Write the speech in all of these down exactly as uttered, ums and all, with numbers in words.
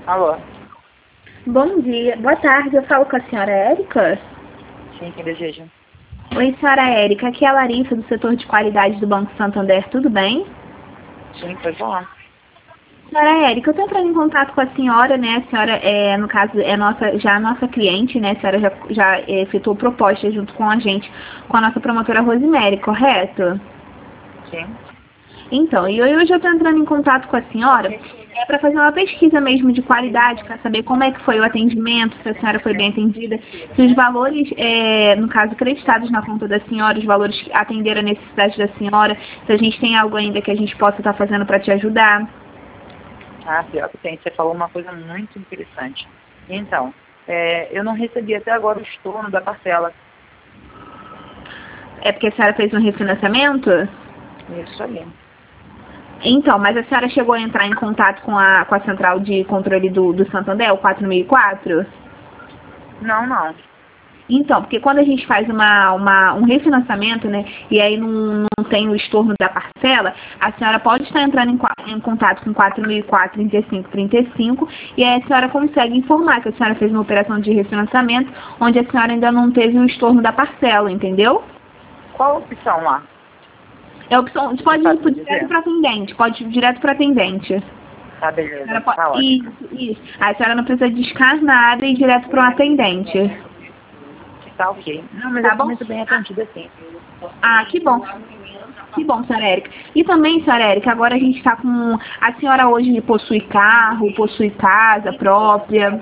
Alô? Bom dia, boa tarde, eu falo com a senhora Érica? Sim, quem deseja? Oi, senhora Érica, aqui é a Larissa do setor de qualidade do Banco Santander, tudo bem? Sim, pode falar. Senhora Érica, eu estou entrando em contato com a senhora, né? A senhora, é, no caso, é nossa, já a nossa cliente, né? A senhora já, já é, efetuou proposta junto com a gente, com a nossa promotora Rosemary, correto? Sim. Então, e hoje eu estou entrando em contato com a senhora é para fazer uma pesquisa mesmo de qualidade, para saber como é que foi o atendimento, se a senhora foi bem atendida, se os valores, é, no caso, creditados na conta da senhora, os valores que atenderam a necessidade da senhora, se a gente tem algo ainda que a gente possa estar fazendo para te ajudar. Ah, pior que tem. Você falou uma coisa muito interessante. Então, é, eu não recebi até agora o estorno da parcela. É porque a senhora fez um refinanciamento? Isso aí. Então, mas a senhora chegou a entrar em contato com a, com a central de controle do, do Santander, o quatro mil e quatro? Não, não. Então, porque quando a gente faz uma, uma, um refinanciamento, né, e aí não, não tem o estorno da parcela, a senhora pode estar entrando em, em contato com quatro mil e quatro, trinta e cinco, trinta e cinco, e aí a senhora consegue informar que a senhora fez uma operação de refinanciamento, onde a senhora ainda não teve o estorno da parcela, entendeu? Qual a opção lá? É a opção, pode Você ir pode direto dizer? para atendente, pode ir direto para atendente. Tá, A beleza. senhora pode, Tá ótimo. isso, isso. A senhora não precisa discar nada e ir direto para um atendente. Tá ok. Não, mas Tá eu tô bom? muito bem atendida assim. Ah, que bom. Que bom, senhora Érica. E também, senhora Érica, agora a gente está com... A senhora hoje possui carro, possui casa própria?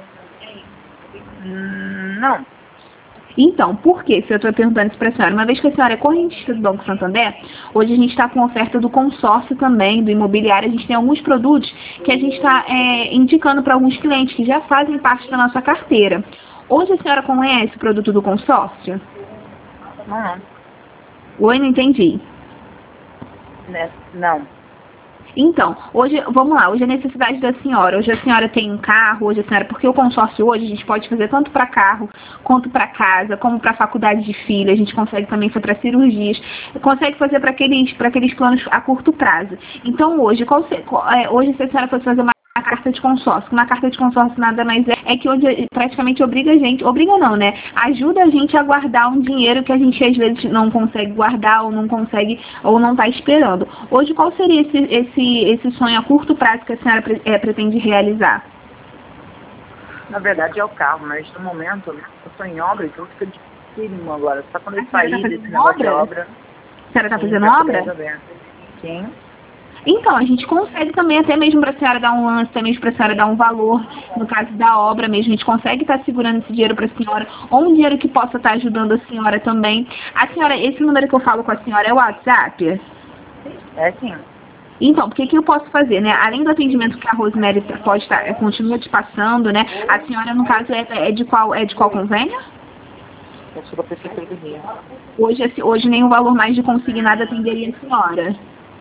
Hum, não. Então, por que se eu estou perguntando isso para a senhora? Uma vez que a senhora é correntista do Banco Santander, hoje a gente está com oferta do consórcio também, do imobiliário. A gente tem alguns produtos que a gente está é, indicando para alguns clientes que já fazem parte da nossa carteira. Hoje a senhora conhece o produto do consórcio? Não, não. Oi, não entendi. Né? Não. Então, hoje, vamos lá, hoje a necessidade da senhora, hoje a senhora tem um carro, hoje a senhora, porque o consórcio hoje a gente pode fazer tanto para carro, quanto para casa, como para faculdade de filho, a gente consegue também fazer para cirurgias, consegue fazer para aqueles, para aqueles planos a curto prazo. Então hoje, qual, se, qual é, hoje se a senhora fosse fazer uma a carta de consórcio. Uma carta de consórcio nada mais é, é que hoje praticamente obriga a gente, obriga não, né? Ajuda a gente a guardar um dinheiro que a gente às vezes não consegue guardar ou não consegue ou não está esperando. Hoje qual seria esse, esse, esse sonho a curto prazo que a senhora pre, é, pretende realizar? Na verdade é o carro, mas no momento eu estou em obra, então fica dificílimo agora. Só quando eu A senhora sair tá desse fazendo negócio de obra? obra. A senhora está Sim, fazendo pra poder obra? resolver. Sim. Então, a gente consegue também, até mesmo para a senhora dar um lance, até mesmo para a senhora dar um valor, no caso da obra mesmo, a gente consegue estar segurando esse dinheiro para a senhora, ou um dinheiro que possa estar ajudando a senhora também. A senhora, esse número que eu falo com a senhora é o WhatsApp? É sim. Então, o que, que eu posso fazer, né? Além do atendimento que a Rosemary pode estar, é, continua te passando, né? A senhora, no caso, é, é, de, qual, é de qual convênio? Eu sou da Prefeitura do Rio. Hoje, esse- hoje nenhum valor mais de consignado atenderia a senhora.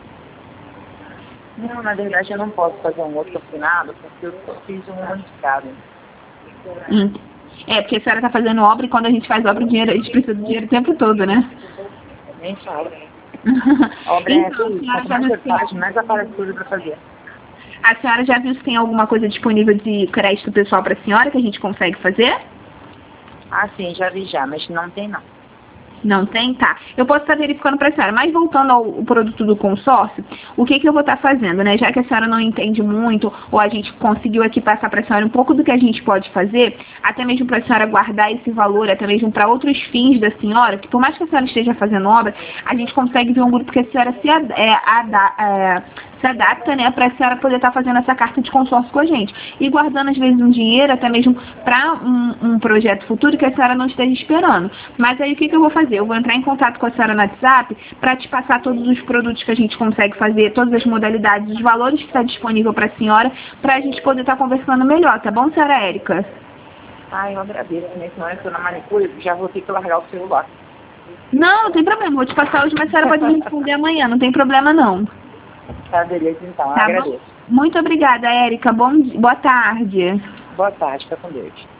Não, na verdade eu não posso fazer um outro assinado porque eu só fiz um unificado. Hum. É, porque a senhora está fazendo obra e quando a gente faz obra, o dinheiro, a gente precisa do dinheiro o tempo todo, né? Nem fala. A obra é Então, a assim, senhora quanto já mais viu eu se tem, faço, mais aparece coisa pra fazer. a senhora já viu se tem alguma coisa disponível de crédito pessoal para a senhora que a gente consegue fazer? Ah, sim, já vi já, mas não tem não. Não tem? Tá. Eu posso estar verificando para a senhora. Mas voltando ao ao produto do consórcio, o que, que eu vou estar fazendo, né? Já que a senhora não entende muito, ou a gente conseguiu aqui passar para a senhora um pouco do que a gente pode fazer, até mesmo para a senhora guardar esse valor, até mesmo para outros fins da senhora, que por mais que a senhora esteja fazendo obra, a gente consegue ver um grupo que a senhora se, ad, é, ada, é, se adapta, né? Para a senhora poder estar fazendo essa carta de consórcio com a gente. E guardando, às vezes, um dinheiro, até mesmo para um, um projeto futuro que a senhora não esteja esperando. Mas aí o que, que eu vou fazer? Eu vou entrar em contato com a senhora no WhatsApp para te passar todos os produtos que a gente consegue fazer, todas as modalidades, os valores que está disponível para a senhora, para a gente poder estar conversando melhor, tá bom, senhora Érica? Ah, eu agradeço, né? Senão eu estou na manicure, já vou ter que largar o celular. Não, não tem problema, vou te passar hoje, mas a senhora pode me responder amanhã, não tem problema não. Tá, beleza, então, Tá agradeço. bom? Muito obrigada, Érica. Bom, di- boa tarde. Boa tarde, fica com Deus.